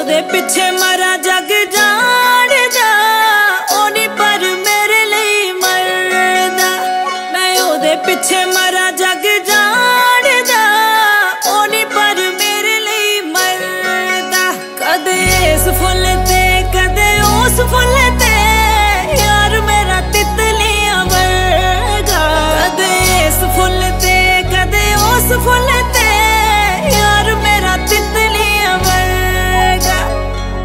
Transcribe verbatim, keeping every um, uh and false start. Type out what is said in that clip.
ਉਹਦੇ ਪਿੱਛੇ ਮਰਾ ਜੱਗ ਜਾਣਦਾ, ਉਹ ਨੀ ਪਰ ਮੇਰੇ ਲਈ ਮਰਦਾ। ਮੈਂ ਉਹਦੇ ਪਿੱਛੇ ਮਰਾ ਜੱਗ ਜਾਣਦਾ, ਉਹ ਨੀ ਪਰ ਮੇਰੇ ਲਈ ਮਰਦਾ। ਕਦੇ ਇਸ ਫੁੱਲ ਤੇ ਕਦੇ ਉਸ ਫੁੱਲ ਤੇ